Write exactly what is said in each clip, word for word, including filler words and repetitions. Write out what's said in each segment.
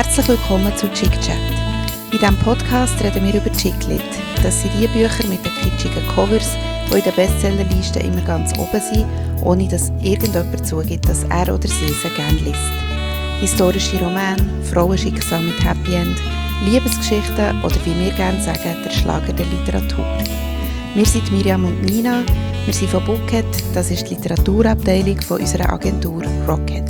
Herzlich willkommen zu Chick Chat. In diesem Podcast reden wir über Chicklit. Das sind die Bücher mit den kitschigen Covers, die in den Bestsellerlisten immer ganz oben sind, ohne dass irgendjemand zugibt, dass er oder sie sie gerne liest. Historische Romane, Frauenschicksal mit Happy End, Liebesgeschichten oder wie wir gerne sagen, der Schlager der Literatur. Wir sind Miriam und Nina, wir sind von Bookhead, das ist die Literaturabteilung von unserer Agentur Rocket.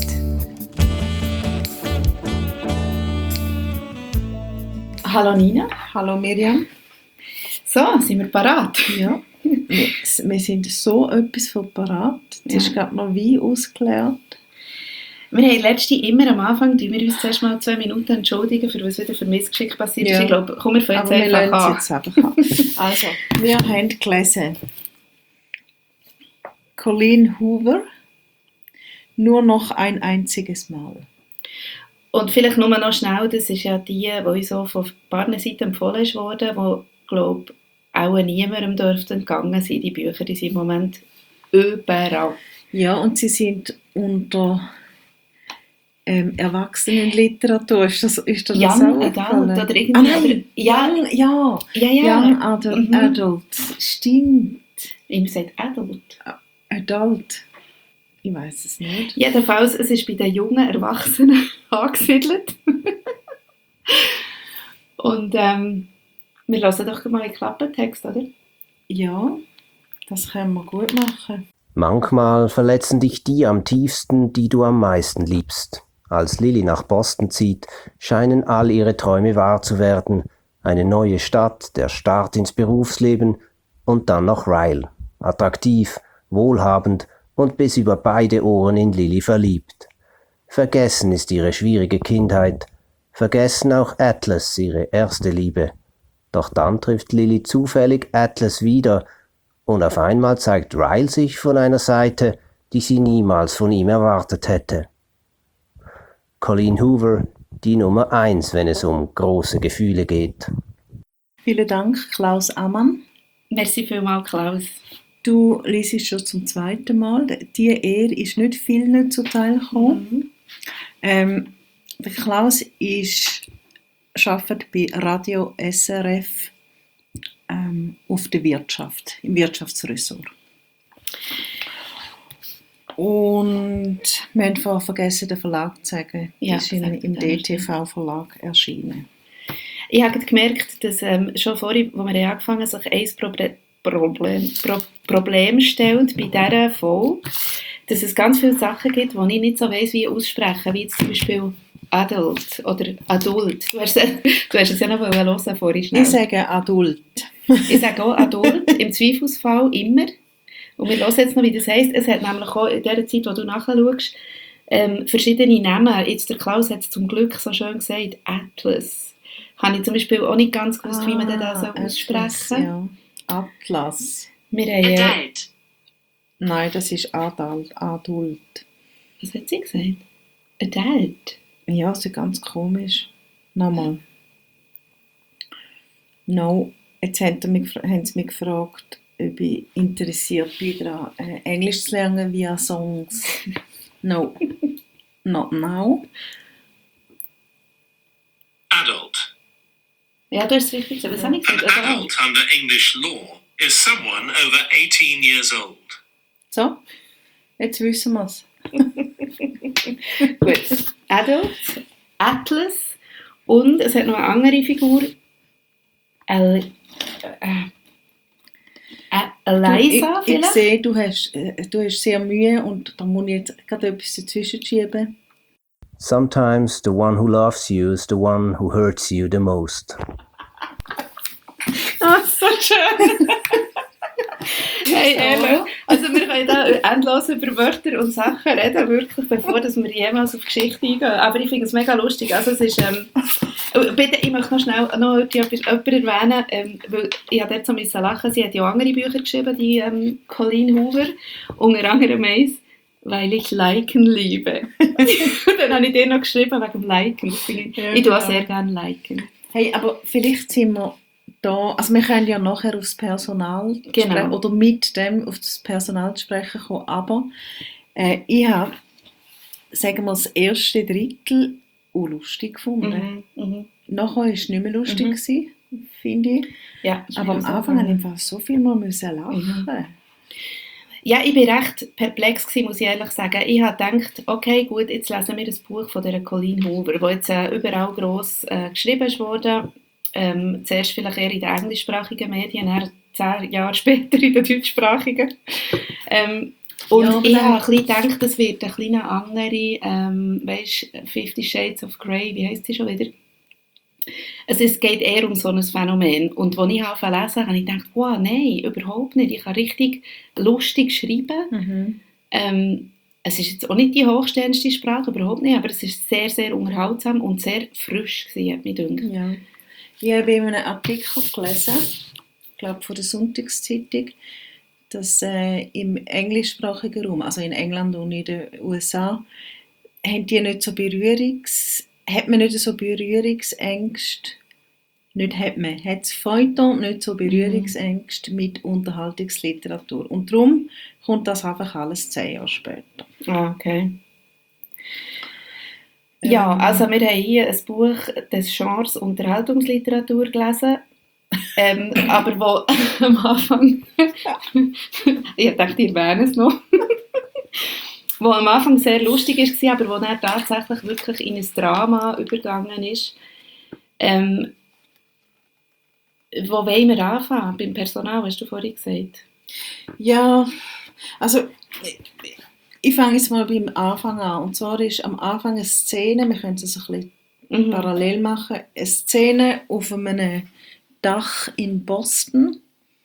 Hallo Nina. Hallo Miriam. So, sind wir parat? Ja, wir, wir sind so etwas von parat. Jetzt Ja. ist gerade noch Wein ausgeleert. Wir haben letzte immer am Anfang, die wir uns zuerst mal zwei Minuten entschuldigen, für was wieder für Missgeschick passiert ist. Ja. Ich glaube, komm, wir fangen jetzt Aber wir einfach lassen an. es jetzt einfach an. Also, wir haben gelesen Colleen Hoover, nur noch ein einziges Mal. Und vielleicht nur noch schnell, das ist ja die, die uns so von ein paar Seiten empfohlen ist worden, die, glaube auch niemandem dürfte entgangen sein. Die Bücher, die sind im Moment überall. Ja, und sie sind unter ähm, Erwachsenenliteratur. Ist das, ist das Young auch Adult aufgefallen? oder irgendwie. Ah, nein, oder, ja, Young, ja, ja, ja. Young Adult, Mhm. Adults, stimmt. Ihm sagt Adult. Adult. Ich weiß es nicht. Jedenfalls, es ist bei den jungen Erwachsenen angesiedelt. Und ähm, wir hören doch mal einen Klappentext, oder? Ja, das können wir gut machen. Manchmal verletzen dich die am tiefsten, die du am meisten liebst. Als Lily nach Boston zieht, scheinen all ihre Träume wahr zu werden. Eine neue Stadt, der Start ins Berufsleben und dann noch Ryle. Attraktiv, wohlhabend und bis über beide Ohren in Lily verliebt. Vergessen ist ihre schwierige Kindheit, vergessen auch Atlas, ihre erste Liebe. Doch dann trifft Lily zufällig Atlas wieder und auf einmal zeigt Ryle sich von einer Seite, die sie niemals von ihm erwartet hätte. Colleen Hoover, die Nummer eins, wenn es um große Gefühle geht. Vielen Dank, Klaus Ammann. Merci vielmals, Klaus. Du liest schon zum zweiten Mal. Die Ehre ist nicht vielen zuteil gekommen. Mhm. Ähm, der Klaus ist, arbeitet bei Radio S R F ähm, auf der Wirtschaft, im Wirtschaftsressort. Und wir haben vorher vergessen, den Verlag zu sagen. Ja, ist in, sagt im er. D T V-Verlag erschienen. Ich habe gemerkt, dass ähm, schon vorhin, als wir angefangen haben, sich ein Problem, Problem, Pro, Problem stellt bei dieser Folge, dass es ganz viele Sachen gibt, die ich nicht so weiss, wie aussprechen, wie jetzt zum Beispiel Adult oder Adult. Du hast, du hast es ja noch hören vorhin schnell. Ich sage Adult. Ich sage auch Adult, im Zweifelsfall immer. Und wir hören jetzt noch, wie das heisst. Es hat nämlich auch in der Zeit, wo du nachschaust, ähm, verschiedene Namen. Jetzt der Klaus hat es zum Glück so schön gesagt, Atlas. Habe ich zum Beispiel auch nicht ganz gewusst, wie man das so Atlas, aussprechen. ja. Atlas. Wir haben, äh, Adult. Nein, das ist Adult. Adult. was hat sie gesagt? Adult. Ja, das ist ganz komisch. Nochmal. No, jetzt haben sie mich, haben sie mich gefragt, ob ich interessiert bin, daran, äh, Englisch zu lernen via Songs. No, not now. Adult. Ja, du hast es richtig gesagt. Was habe ich An gesagt? Also, adult under English law is someone over eighteen years old. So, jetzt wissen wir es. gut. Adult, Atlas und es hat noch eine andere Figur. El, äh, äh, Eliza ich, ich vielleicht? sehe, du hast, äh, du hast sehr Mühe und da muss ich jetzt gerade etwas dazwischen schieben. Sometimes the one who loves you is the one who hurts you the most. Ah, so schön. Hey, ehrlich. Also wir können da endlos über Wörter und Sachen reden, wirklich, bevor dass wir jemals auf Geschichte eingehen. Aber ich finde es mega lustig. Also es ist, ähm, oh, bitte, ich möchte noch schnell noch etwas erwähnen, ähm, weil ich habe dort so müssen lachen. Sie hat ja andere Bücher geschrieben, die ähm, Colleen Hoover, unter anderem eins, weil ich Liken liebe. Dann habe ich dir noch geschrieben wegen dem Liken. Das finde Ich, Ja, ich tue auch genau. sehr gerne Liken. Hey, aber vielleicht sind wir da, also wir können ja nachher aufs Personal Genau. sprechen, oder mit dem auf das Personal zu sprechen kommen, aber äh, ich habe, sagen wir, das erste Drittel auch lustig gefunden. Mhm. Mhm. Nachher war es nicht mehr lustig, Mhm. gewesen, finde ich. Ja, ist Aber mir am auch so Anfang gegangen. musste ich einfach so viel mal müssen lachen. Mhm. Ja, ich war recht perplex gewesen, muss ich ehrlich sagen. Ich habe gedacht, okay, gut, jetzt lesen wir das Buch von der Colleen Hoover, das jetzt äh, überall gross äh, geschrieben ist worden. Ähm, zuerst vielleicht eher in den englischsprachigen Medien, dann zehn Jahre später in den deutschsprachigen. Ähm, und Ja, aber ich dann- habe ein bisschen gedacht, das wird eine kleine andere, ähm, weisst, Fifty Shades of Grey, wie heisst sie schon wieder? Also es geht eher um so ein Phänomen. Und als ich angefangen zu lesen habe, habe ich gedacht, wow, nein, überhaupt nicht. Ich kann richtig lustig schreiben. Mhm. Ähm, es ist jetzt auch nicht die hochstehendste Sprache, überhaupt nicht, aber es ist sehr, sehr unterhaltsam und sehr frisch gewesen, hat mich gedacht. Ja. Ich habe in einem Artikel gelesen, ich glaube von der Sonntagszeitung, dass äh, im englischsprachigen Raum, also in England und in den U S A, haben die nicht so Berührungs, hat man nicht so Berührungsängste, nicht hat man, hat das Feuilleton nicht so Berührungsängste mit Unterhaltungsliteratur. Und darum kommt das einfach alles zehn Jahre später. Ah, okay. Ja, Ähm. also wir haben hier ein Buch des Genres Unterhaltungsliteratur gelesen, ähm, aber wo am Anfang, ich dachte, ihr erwähnt es noch, wo am Anfang sehr lustig war, aber wo dann tatsächlich wirklich in ein Drama übergegangen ist. Ähm, wo wollen wir anfangen? Beim Personal, hast du vorhin gesagt. Ja, also ich, ich fange jetzt mal beim Anfang an. Und zwar ist am Anfang eine Szene, wir können es ein bisschen Mhm. parallel machen, eine Szene auf einem Dach in Boston.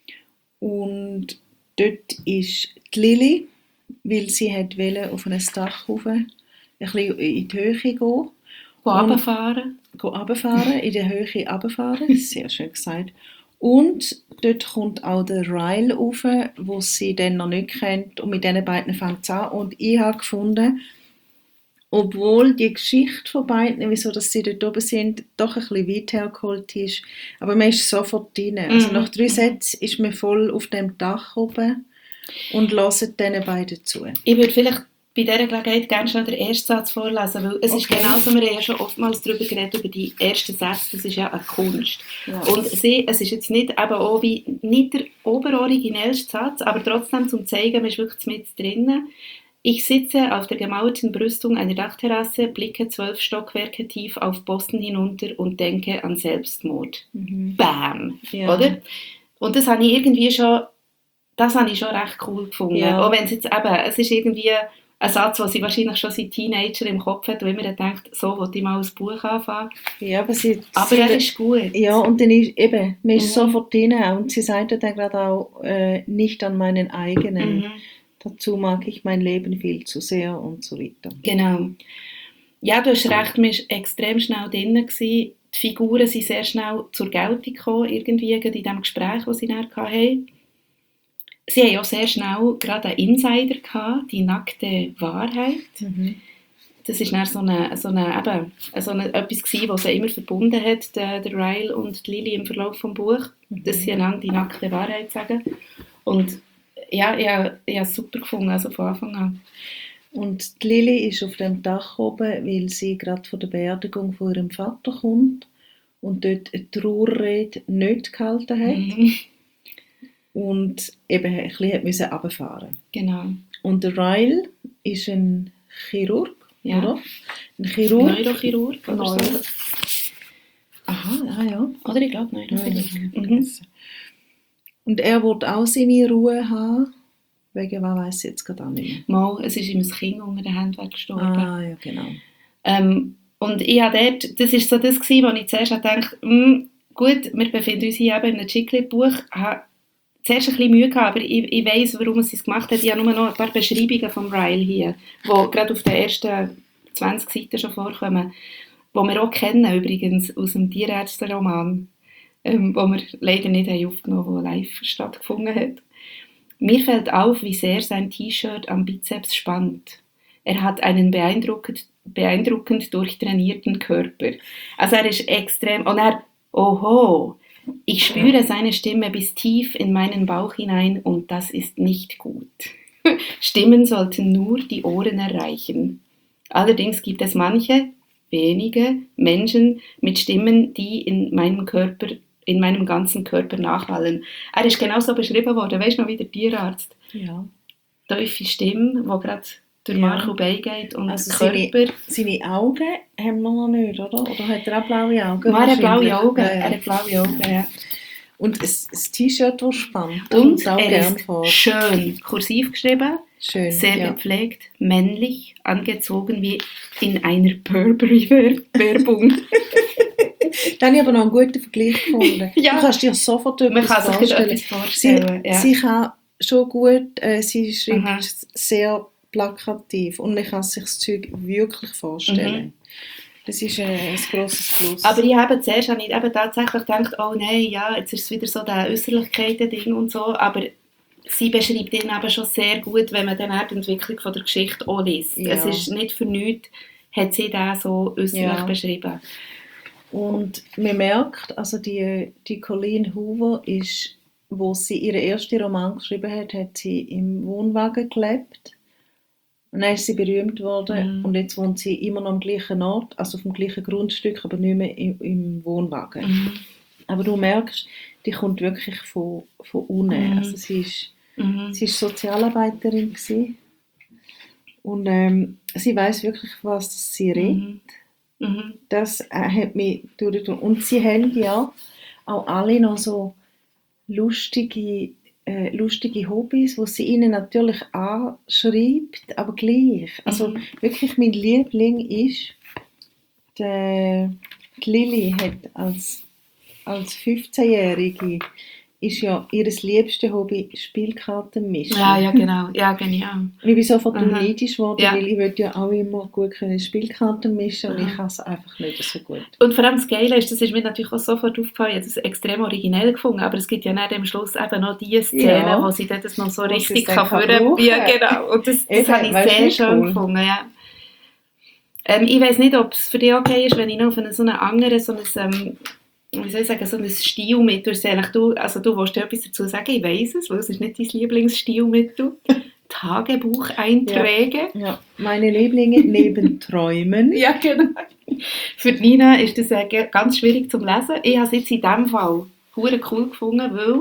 Und dort ist die Lily, weil sie hat wollte auf ein Dach rauf, ein bisschen in die Höhe gehen. Wo Und- runterfahren? Go runterfahren, in der Höhe runterfahren, sehr schön gesagt. Und dort kommt auch der Ryle rauf, wo sie dann noch nicht kennt, und mit diesen beiden fängt es an. Und ich habe gefunden, obwohl die Geschichte von beiden, wieso dass sie dort oben sind, doch ein bisschen weit hergeholt ist, aber man ist sofort drin. Also Mhm, nach drei mhm. Sätzen ist man voll auf dem Dach oben und hört diesen beiden zu. Ich würde vielleicht bei dieser Gelegenheit gerne schon den ersten Satz vorlesen, weil es ist Okay. genauso, wir haben ja schon oftmals darüber geredet, über die ersten Sätze, das ist ja eine Kunst. Ja. Und sie, es ist jetzt nicht, eben auch wie, nicht der oberoriginellste Satz, aber trotzdem zum zeigen, man ist wirklich mit drinnen. Ich sitze auf der gemauerten Brüstung einer Dachterrasse, blicke zwölf Stockwerke tief auf Boston hinunter und denke an Selbstmord. Mhm. Bam! Ja. Oder? Und das habe ich irgendwie schon, das habe ich schon recht cool gefunden. Ja. Auch wenn es jetzt eben, es ist irgendwie ein Satz, den sie wahrscheinlich schon seit Teenager im Kopf hat und immer denkt, so will ich mal ein Buch anfangen. Ja, aber sie, Aber sie, er ist gut. ja, und dann ist eben, man ist Mhm. sofort drin und sie sagt dann gerade auch, äh, nicht an meinen eigenen. Mhm. Dazu mag ich mein Leben viel zu sehr und so weiter. Genau. Ja, du hast recht, man war extrem schnell drin gewesen. Die Figuren sind sehr schnell zur Geltung gekommen, irgendwie gerade in dem Gespräch, das sie dann hatten. Sie haben auch sehr schnell gerade einen Insider gehabt, die nackte Wahrheit. Das war dann so, eine, so, eine, eben, so eine, etwas gewesen, was sie immer verbunden hat, der, der Ryle und die Lily im Verlauf des Buches, dass sie einander die nackte Wahrheit sagen. Und ja, ich habe ich habe es super gefunden, also von Anfang an. Und die Lily ist auf dem Dach oben, weil sie gerade von der Beerdigung von ihrem Vater kommt und dort eine Trauerrede nicht gehalten hat Mhm. und eben ein bisschen hat müssen runterfahren. Genau. Und der Ryle ist ein Chirurg, Ja. oder? Ein Chirurg. Neurochirurg oder Neuro- so. Aha, ah ja. Oder ich glaube Neurochirurg. Mhm. Mhm. Und er wird auch seine Ruhe haben, wegen was weiss ich jetzt gerade auch nicht mehr. Mal, es ist ihm ein Kind unter den Händen weggestorben. Ah, ja, genau. Ähm, und ich habe dort, das war so das, gewesen, wo ich zuerst dachte, hm, gut, wir befinden uns hier eben in einem Chiclet-Buch. Ich habe zuerst ein bisschen Mühe gehabt, aber ich, ich weiss, warum sie es gemacht hat. Ich habe nur noch ein paar Beschreibungen von Ryle hier, die gerade auf den ersten zwanzig Seiten schon vorkommen, die wir auch kennen übrigens aus dem Tierärzte-Roman, ähm, wo wir leider nicht haben aufgenommen haben, der live stattgefunden hat. Mir fällt auf, wie sehr sein T-Shirt am Bizeps spannt. Er hat einen beeindruckend, beeindruckend durchtrainierten Körper. Also er ist extrem... Und er... Oho! Ich spüre seine Stimme bis tief in meinen Bauch hinein und das ist nicht gut. Stimmen sollten nur die Ohren erreichen. Allerdings gibt es manche, wenige Menschen mit Stimmen, die in meinem Körper, in meinem ganzen Körper nachhallen. Er ist genau so beschrieben worden, weißt du noch, wie der Tierarzt. Ja. Tiefe Stimme, die gerade durch Ja. Mark und Bein geht und Also Körper. Seine Augen haben wir noch nicht, oder? Oder hat er auch blaue Augen? Er hat blaue Wahrscheinlich. Augen, Ja, ja. er hat blaue Augen, ja. Und das, das T-Shirt, das spannt, Und kommt's auch er gern ist vor. schön kursiv geschrieben, Schön, sehr ja. gepflegt, männlich, angezogen wie in einer Burberry-Werbung. Dann habe ich aber noch einen guten Vergleich gefunden. Ja. Du kannst dir sofort Man etwas kann sich vorstellen. etwas Sie, vorstellen. Ja. sie kann schon gut, äh, sie schreibt Aha. sehr plakativ und man kann sich das Zeug wirklich vorstellen. Mhm. Das ist äh, ein grosses Plus. Aber ich habe zuerst habe ich eben tatsächlich gedacht, oh nein, ja, jetzt ist es wieder so das Äußerlichkeiten-Ding und so, aber sie beschreibt ihn eben schon sehr gut, wenn man dann auch die Entwicklung von der Geschichte auch liest. Ja. Es ist nicht für nichts, hat sie das so äußerlich Ja. beschrieben. Und man merkt, also die, die Colleen Hoover ist, wo sie ihren ersten Roman geschrieben hat, hat sie im Wohnwagen gelebt. Und dann ist sie berühmt worden Mhm. und jetzt wohnt sie immer noch am gleichen Ort, also auf dem gleichen Grundstück, aber nicht mehr im, im Wohnwagen. Mhm. Aber du merkst, die kommt wirklich von, von unten. Mhm. Also sie ist, Mhm. sie ist Sozialarbeiterin gewesen. Und ähm, sie weiß wirklich, was sie redet. Mhm. Mhm. Das äh, hat mich durchgezogen. Und sie haben ja auch alle noch so lustige, äh, lustige Hobbys, die sie ihnen natürlich anschreibt, aber gleich. Also Mhm. wirklich mein Liebling ist, der, die Lilly hat als, als fünfzehnjährige ist ja ihr liebstes Hobby Spielkarten mischen. Ja, ja, genau. Ja, genial. Und ich bin sofort Aha. neidisch geworden, Ja. weil ich will ja auch immer gut können Spielkarten mischen und Aha. ich kann es einfach nicht so gut. Und vor allem das Geile ist, das ist mir natürlich auch sofort aufgefallen, ich habe das extrem originell gefunden, aber es gibt ja dann am Schluss eben noch die Szene, Ja. wo sie das noch so Wo sie richtig es dann kann kann führen. brauchen. Ja, genau. Und das, das Eben, habe ich weißt du, sehr wie schön cool. gefunden, ja. Ähm, ich weiss nicht, ob es für dich okay ist, wenn ich noch auf einen, so einen anderen, so ein, ähm, wie soll ich sagen, so ein Stilmittel sehe. Du, also du willst dir etwas dazu sagen, ich weiss es, weil es ist nicht dein Lieblingsstilmittel. Tagebucheinträge. Ja, meine Lieblinge neben Träumen. Ja, genau. Für Nina ist das äh, ganz schwierig zu lesen. Ich habe es jetzt in diesem Fall hure cool gefunden, weil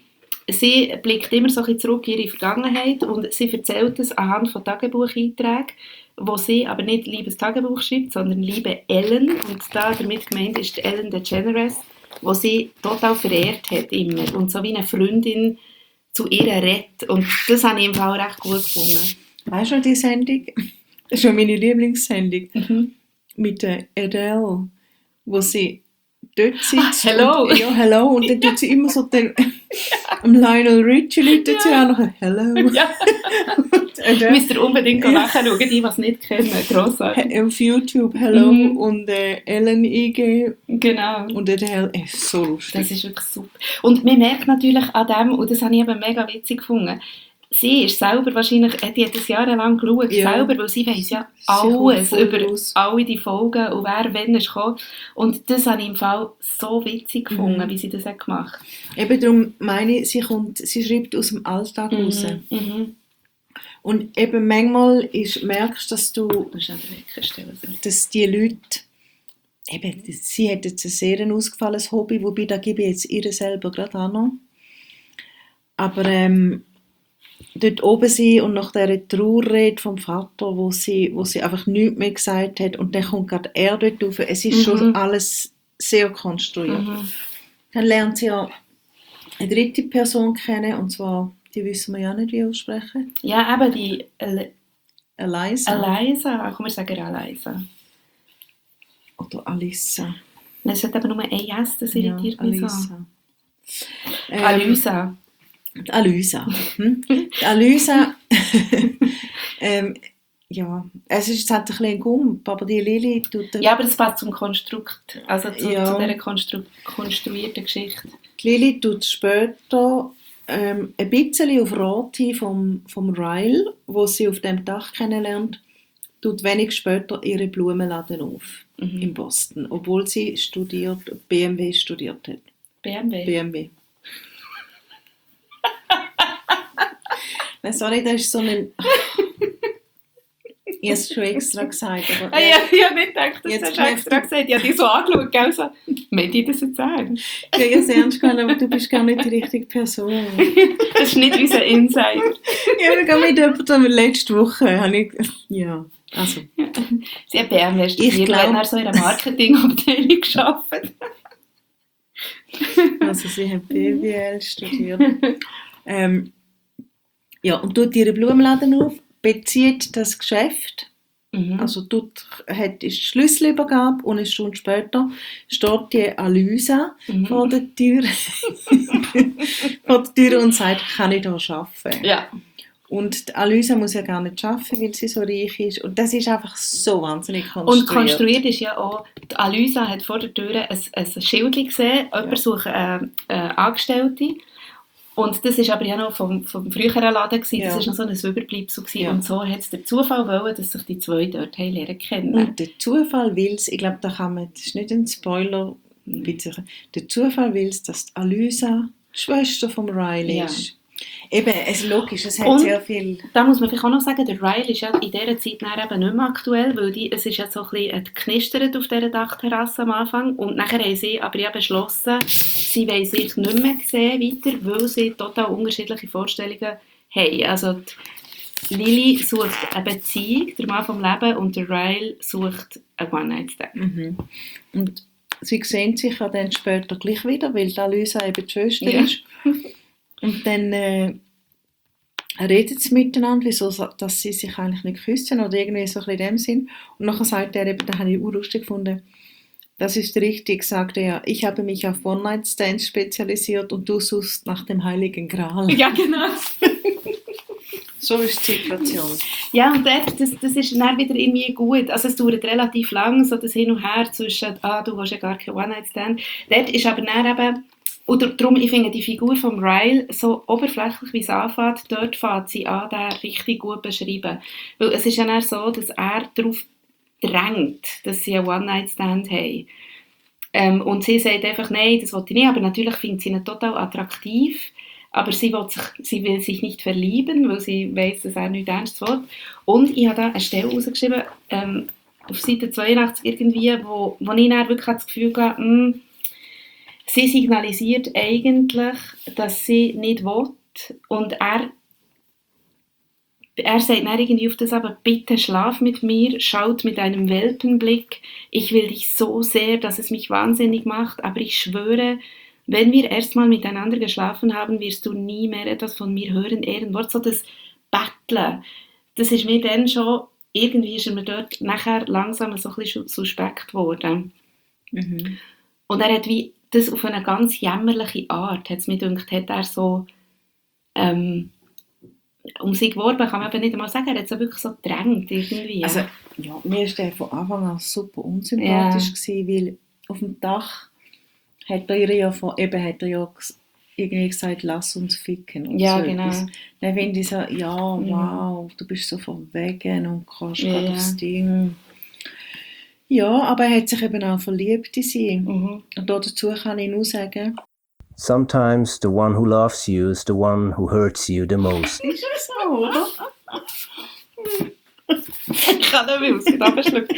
sie blickt immer so ein bisschen zurück in ihre Vergangenheit und sie erzählt es anhand von Tagebucheinträgen, wo sie aber nicht «Liebes Tagebuch» schreibt, sondern «Liebe Ellen». Und da damit gemeint ist die Ellen DeGeneres, wo sie total verehrt hat immer und so wie eine Freundin zu ihr redet. Und das habe ich im Fall recht gut gefunden. Weißt du noch die Sendung? Das ist schon meine Lieblingssendung. Mhm. Mit der Adele, wo sie dort sitzt. Ah, hello. Und, ja, hello. Und dann tut sie immer so den... Am Lionel Richie läutet sie auch noch «Hello». Ja. Und Adele, Müsst ihr unbedingt Ja. nachschauen, die, die es nicht kennen. Grossartig. auf YouTube «Hello» Mhm. und äh, Ellen eingeben. Genau. Und Adele ist so lustig. Das ist wirklich super. Und man merkt natürlich an dem, und das habe ich eben mega witzig gefunden, sie ist selber wahrscheinlich, die hat das jahrelang geschaut, Ja. selber, weil sie weiss ja Sie kommt alles voll über raus. alle die Folgen und wer wann ist gekommen. Und das habe ich im Fall so witzig gefunden, Mhm. wie sie das hat gemacht Eben darum meine ich, sie, kommt, sie schreibt aus dem Alltag hat. raus. Mhm. Mhm. Und eben manchmal ist, merkst du, dass du, Das ist an der Weckerstelle. sorry. dass die Leute, eben, sie hat jetzt ein sehr ausgefallenes Hobby, wobei da gebe ich jetzt ihr selber gerade auch noch. Aber ähm, dort oben sein und nach dieser Trauerrede vom Vater, wo sie, wo sie einfach nichts mehr gesagt hat und dann kommt gerade er dort rauf. Es ist Mhm. schon alles sehr konstruiert. Mhm. Dann lernt sie ja eine dritte Person kennen, und zwar, die wissen wir ja nicht, wie aussprechen. Ja, eben die El- Eliza. Eliza, komm, wir sagen Eliza. Oder Alissa. Es hat eben nur ein S, das irritiert Ja, mich so. Alissa. Ähm, Alysa. Die Alysa. Hm? Die Alysa, ähm, ja, es ist jetzt halt ein bisschen ein Gump, aber die Lili tut... Ja, aber das passt zum Konstrukt, also zu, Ja. zu dieser konstru konstruierten Geschichte. Die Lili tut später ähm, ein bisschen auf Rati vom, vom Ryle, wo sie auf dem Dach kennenlernt, tut wenig später ihre Blumenladen auf Mhm. in Boston, obwohl sie studiert, B M W studiert hat. B M W. B M W. Nein, sorry, das ist so ein... Ich habe es schon extra gesagt. Aber, Ah, ja, ich habe nicht gedacht, dass Jetzt du hast extra gesagt. Ich habe dich so angeschaut, gell, so, meint ich das jetzt ernst? Ich habe es ernst gemeint, aber du bist gar nicht die richtige Person. Das ist nicht unser Insider. Ich habe gar mit jemandem letzte Woche, habe ich, ja, also. Sie hat B M W studiert, Ich glaub- wenn er so in einer Marketingabteilung gearbeitet. Also sie hat B W L studiert. ähm, ja, und tut ihren Blumenladen auf, bezieht das Geschäft, Mhm. also dort hat ist die Schlüsselübergabe und eine Stunde später steht die Alysa Mhm. vor der Tür vor der Tür und sagt, kann ich hier arbeiten? Ja. Und die Alysa muss ja gar nicht arbeiten, weil sie so reich ist. Und das ist einfach so wahnsinnig konstruiert. Und konstruiert ist ja auch, die Alysa hat vor der Tür ein, ein Schild gesehen, jemand Ja. sucht eine, eine Angestellte. Und das war aber ja noch vom, vom früheren Laden, gewesen. Das Ja. war noch so ein Überbleibsel. gewesen. Ja. Und so hat es der Zufall wollen, dass sich die zwei dort haben lernen kennen. Und der Zufall will es, ich glaube, da kann man, das ist nicht ein Spoiler, bitte. Der Zufall will es, dass die Alysa die Schwester von Riley Ja. ist. Eben, es ist logisch, es hat Und- sehr viel... Da muss man vielleicht auch noch sagen, der Ryle ist ja in dieser Zeit dann eben nicht mehr aktuell, weil die, es ist ja so ein bisschen geknistert auf dieser Dachterrasse am Anfang und nachher haben sie aber ja beschlossen, sie wollen sich nicht mehr sehen weiter, weil sie total unterschiedliche Vorstellungen haben. Also die Lily sucht eine Beziehung, der Mann vom Leben, und der Ryle sucht einen One-Night-Stand. Mhm. Und sie sehen sich ja dann später gleich wieder, weil die Alysa eben die Schwester Ja. ist. Und dann äh, reden sie miteinander, wieso so- dass sie sich eigentlich nicht küssen oder irgendwie so ein bisschen in dem Sinn. Und nachher sagt er eben, da habe ich urlustig gefunden, das ist richtig, sagte er, ich habe mich auf One-Night-Stands spezialisiert und du suchst nach dem Heiligen Gral. Ja, genau. So ist die Situation. Ja, und dort, das, das ist dann wieder irgendwie gut. Also es dauert relativ lang, so das Hin und Her zwischen, ah, du hast ja gar keinen One-Night-Stand. Dort ist aber dann eben, oder darum, ich finde die Figur von Ryle so oberflächlich, wie es anfängt, dort fängt sie an, den richtig gut beschreiben. Weil es ist ja dann so, dass er darauf drängt, dass sie einen One-Night-Stand haben. Ähm, und sie sagt einfach, nein, das will ich nicht, aber natürlich findet sie ihn total attraktiv. Aber sie will, sich, sie will sich nicht verlieben, weil sie weiss, dass er nicht ernst will. Und ich habe da eine Stelle rausgeschrieben, ähm, auf Seite zweiundachtzig irgendwie, wo, wo ich dann wirklich das Gefühl hatte, mh, sie signalisiert eigentlich, dass sie nicht will. Und er, er sagt dann irgendwie auf das aber, bitte schlaf mit mir, schaut mit einem Welpenblick. Ich will dich so sehr, dass es mich wahnsinnig macht, aber ich schwöre, wenn wir erstmal miteinander geschlafen haben, wirst du nie mehr etwas von mir hören. Ehrenwort, so das Betteln. Das ist mir dann schon, irgendwie ist er mir dort nachher langsam so ein bisschen suspekt geworden. Mhm. Und er hat wie das auf eine ganz jämmerliche Art, hat es mir gedacht, hat er so ähm, um sich geworben, kann man eben nicht einmal sagen, er hat so wirklich so gedrängt irgendwie. Also, ja, mir war der von Anfang an super unsympathisch, gewesen, weil auf dem Dach hat er ihr ja von, eben hat er ja ges- irgendwie gesagt, lass uns ficken. Und Ja, so genau. etwas. Dann finde ich so, ja, Mhm. wow, du bist so verwegen und kannst Ja, gerade ja. aufs Ding. Ja, aber er hat sich eben auch verliebt in sie. Mhm. Und dazu kann ich nur sagen, Sometimes the one who loves you is the one who hurts you the most. ist es so, oder? Ich kann nicht mehr, es wird abgeschluckt.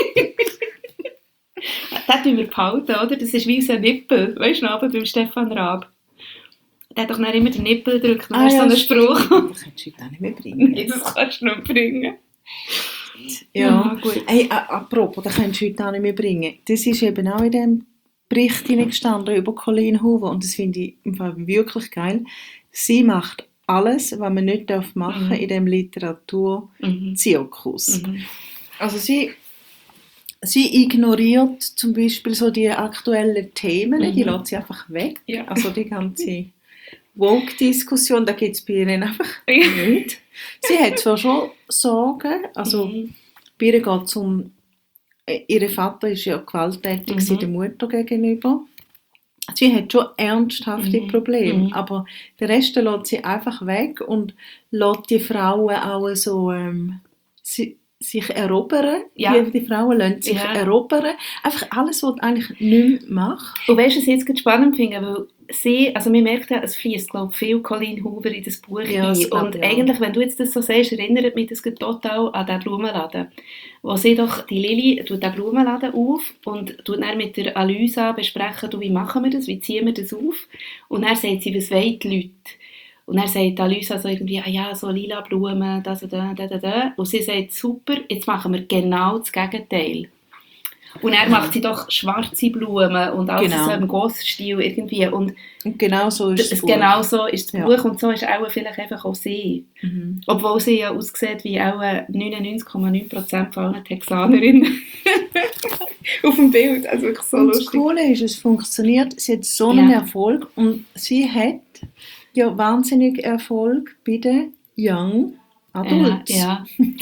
Das tun wir behalten, oder? Das ist wie unser Nippel, weißt du noch, aber beim Stefan Raab. Der hat doch dann immer den Nippel gedrückt, dann Ah, hast du ja, so einen stimmt. Spruch. Das kannst du heute auch nicht mehr bringen. Nee, das kannst du nicht bringen. Ja, gut. Hey, a- apropos, das kannst du heute auch nicht mehr bringen. Das ist eben auch in dem Bericht gestanden über Colleen Hoover und das finde ich im Fall wirklich geil. Sie macht alles, was man nicht darf machen Mhm. in dem Literaturzirkus. Mhm. Also sie, sie ignoriert zum Beispiel so die aktuellen Themen, Mhm. die lässt sie einfach weg. Ja. Also die ganze Woke-Diskussion, da gibt es bei ihr einfach Ja. nicht. Sie hat zwar schon Sorgen, also Mhm. bei ihr geht es um, äh, ihr Vater ist ja gewalttätig Mhm. mhm. der Mutter gegenüber. Sie hat schon ernsthafte Mhm. Probleme, Mhm. aber den Rest lässt sie einfach weg und lässt die Frauen auch so, ähm, sie, sich erobern. Ja. Die, die Frauen lassen sich Ja. erobern. Einfach alles, was du eigentlich nicht mehr machst. Und weißt du, was ich jetzt gerade spannend finde? Weil sie, also man merkt ja, es fließt, glaube ich, viel Colleen Hoover in das Buch Ja, ein. das glaub Und ich auch. eigentlich, wenn du jetzt das so sagst, erinnert mich das gerade total an den Blumenladen. Wo sie doch, die Lili tut den Blumenladen auf und tut dann mit der Alysa besprechen, du, wie machen wir das, wie ziehen wir das auf? Und dann sagt sie, was wollen die Leute? Und dann sagt Alysa so irgendwie, ah ja, so lila Blumen, das und da, da, da, da. Und sie sagt, super, jetzt machen wir genau das Gegenteil. Und er macht sie doch schwarze Blumen und alles Genau. so im Goss-Stil irgendwie. Und Und genau so ist das, es. genau so ist das Ja. Buch und so ist auch vielleicht einfach auch sie. Mhm. Obwohl sie ja aussieht wie auch neunundneunzig Komma neun Prozent von allen Texanerinnen auf dem Bild. Also wirklich so Und das lustig. Coole ist, es funktioniert, sie hat so einen Ja. Erfolg und sie hat ja wahnsinnig Erfolg bei den Young Adults. Ja,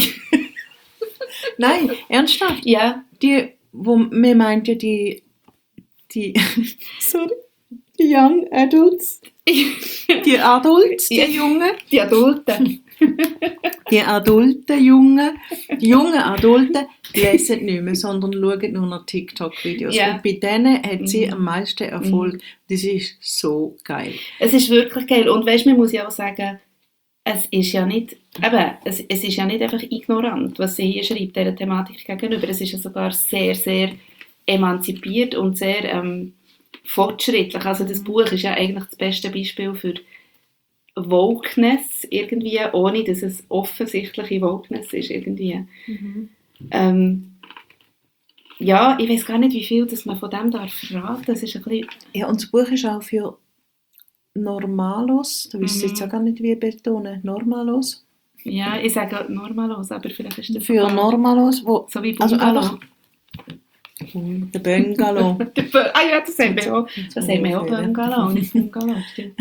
Nein, ernsthaft. ja. Die, wo man meint ja die, die, sorry, die Young Adults, die Adults, die Ja. Jungen, Die Adulten. die adulten Jungen, die jungen Adulten, die lesen nicht mehr, sondern schauen nur noch TikTok-Videos. Ja. Und bei denen hat sie Mhm. am meisten Erfolg. Das ist so geil. Es ist wirklich geil. Und weißt, man muss ja auch sagen, es ist ja nicht, eben, es, es ist ja nicht einfach ignorant, was sie hier schreibt, dieser Thematik gegenüber. Es ist ja sogar sehr, sehr emanzipiert und sehr ähm, fortschrittlich. Also das Buch ist ja eigentlich das beste Beispiel für Wokeness irgendwie, ohne dass es offensichtliche Wokeness ist irgendwie. Ähm, ja, ich weiß gar nicht, wie viel dass man von dem darf verraten. Das ist ein bisschen, Ja, und das Buch ist auch für Normalos, da wisst ihr Mhm. jetzt auch gar nicht, wie betonen, Normalos. ja, ich sage normalos, aber vielleicht ist das Für sogar- Normalos, wo, so wie also Bungalow. einfach, der Bungalow. Ah ja, das haben wir auch. Das haben wir auch Bungalow, nicht Bungalow, stimmt.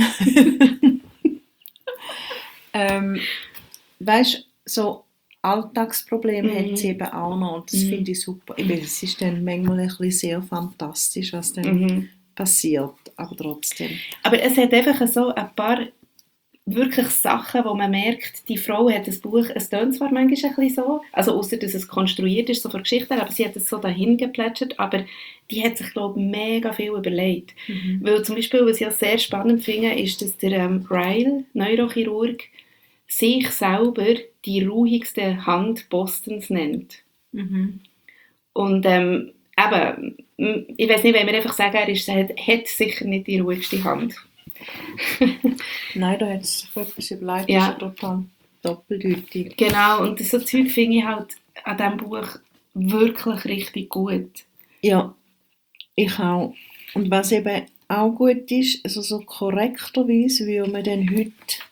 ähm, weißt du, so Alltagsprobleme Mhm. hat sie eben auch noch und das Mhm. finde ich super. Eben, es ist dann manchmal ein bisschen sehr fantastisch, was dann Mhm. passiert, aber trotzdem. Aber es hat einfach so ein paar wirklich Sachen, wo man merkt, die Frau hat das Buch, es tönt zwar manchmal ein bisschen so, also außer dass es konstruiert ist, so von Geschichten, aber sie hat es so dahin geplätschert, aber die hat sich, glaube ich, mega viel überlegt. Weil zum Beispiel, was ich auch sehr spannend finde, ist, dass der ähm, Ryle, Neurochirurg, sich selber die ruhigste Hand Bostons nennt. Mhm. Und ähm, eben, m- ich weiß nicht, wenn wir einfach sagen, er, ist, er hat, hat sicher nicht die ruhigste Hand. Nein, da hat sich etwas überlegt, Ja. das ist ja total doppeldeutig. Genau, und so Zeug finde ich halt an diesem Buch wirklich richtig gut. Ja, ich auch. Und was eben auch gut ist, also so korrekterweise, wie man dann heute